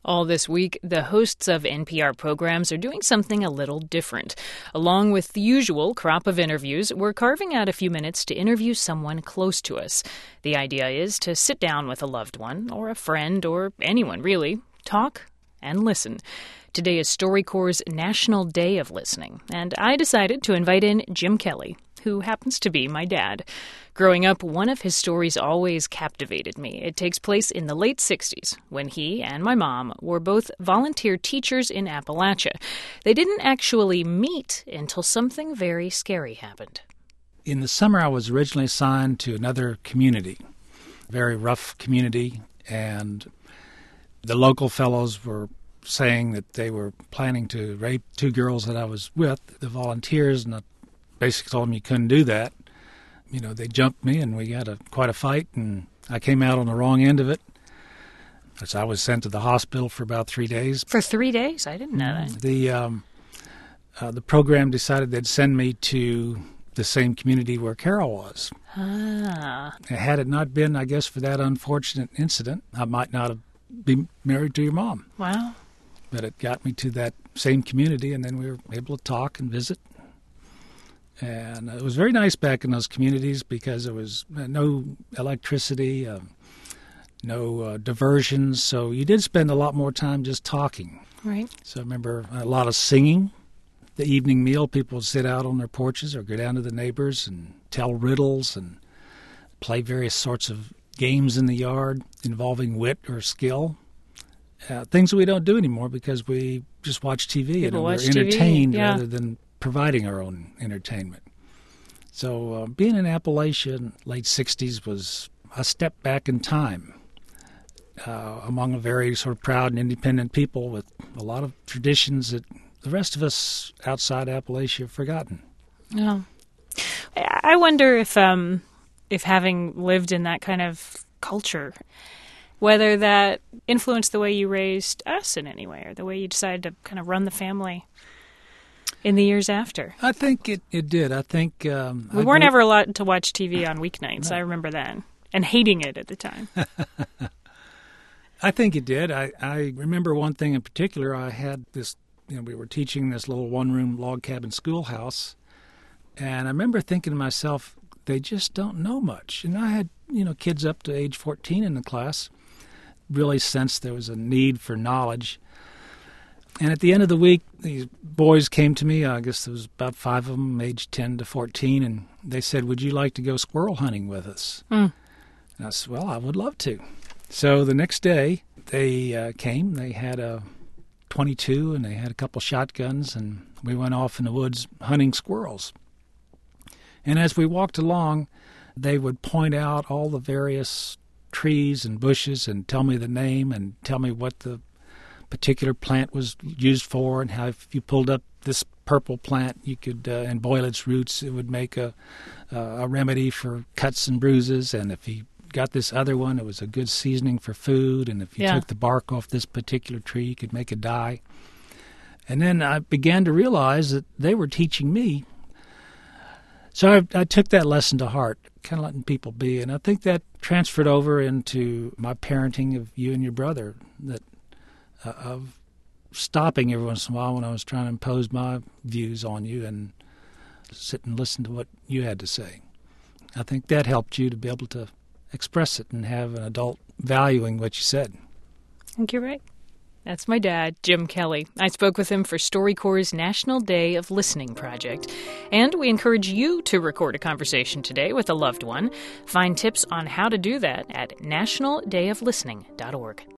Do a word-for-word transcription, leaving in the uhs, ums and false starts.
All this week, the hosts of N P R programs are doing something a little different. Along with the usual crop of interviews, we're carving out a few minutes to interview someone close to us. The idea is to sit down with a loved one, or a friend, or anyone really, talk and listen. Today is StoryCorps' National Day of Listening, and I decided to invite in Jim Kelly, who happens to be my dad. Growing up, one of his stories always captivated me. It takes place in the late sixties, when he and my mom were both volunteer teachers in Appalachia. They didn't actually meet until something very scary happened. In the summer, I was originally assigned to another community, a very rough community, and the local fellows were saying that they were planning to rape two girls that I was with, the volunteers, and I basically told them you couldn't do that. You know, they jumped me, and we had a quite a fight, and I came out on the wrong end of it. So I was sent to the hospital for about three days. For three days? I didn't know that. The um, uh, the program decided they'd send me to the same community where Carol was. Ah. Had it not been, I guess, for that unfortunate incident, I might not have been married to your mom. Wow. But it got me to that same community, and then we were able to talk and visit. And it was very nice back in those communities because there was no electricity, uh, no uh, diversions, so you did spend a lot more time just talking. Right. So I remember a lot of singing. The evening meal, people would sit out on their porches or go down to the neighbors and tell riddles and play various sorts of games in the yard involving wit or skill. Uh, things that we don't do anymore because we just watch T V People and watch we're entertained T V, yeah. rather than providing our own entertainment. So uh, being in Appalachia in the late sixties was a step back in time uh, among a very sort of proud and independent people with a lot of traditions that the rest of us outside Appalachia have forgotten. Yeah. I wonder if, um, if having lived in that kind of culture, whether that influenced the way you raised us in any way or the way you decided to kind of run the family in the years after. I think it, it did. I think... Um, we I weren't grew- ever allowed to watch T V on weeknights. No. I remember that. And hating it at the time. I think it did. I, I remember one thing in particular. I had this, you know, we were teaching this little one-room log cabin schoolhouse, and I remember thinking to myself, they just don't know much. And I had, you know, kids up to age fourteen in the class, really sensed there was a need for knowledge. And at the end of the week, these boys came to me. I guess there was about five of them, aged ten to fourteen, and they said, would you like to go squirrel hunting with us? Mm. And I said, well, I would love to. So the next day, they uh, came. They had a twenty-two, and they had a couple shotguns, and we went off in the woods hunting squirrels. And as we walked along, they would point out all the various trees and bushes and tell me the name and tell me what the particular plant was used for, and how if you pulled up this purple plant, you could, uh, and boil its roots, it would make a, uh, a remedy for cuts and bruises. And if you got this other one, it was a good seasoning for food. And if you Yeah. took the bark off this particular tree, you could make a dye. And then I began to realize that they were teaching me. So I, I took that lesson to heart, kind of letting people be. And I think that transferred over into my parenting of you and your brother, that uh, of stopping every once in a while when I was trying to impose my views on you and sit and listen to what you had to say. I think that helped you to be able to express it and have an adult valuing what you said. I think you're right. That's my dad, Jim Kelly. I spoke with him for StoryCorps' National Day of Listening project. And we encourage you to record a conversation today with a loved one. Find tips on how to do that at national day of listening dot org.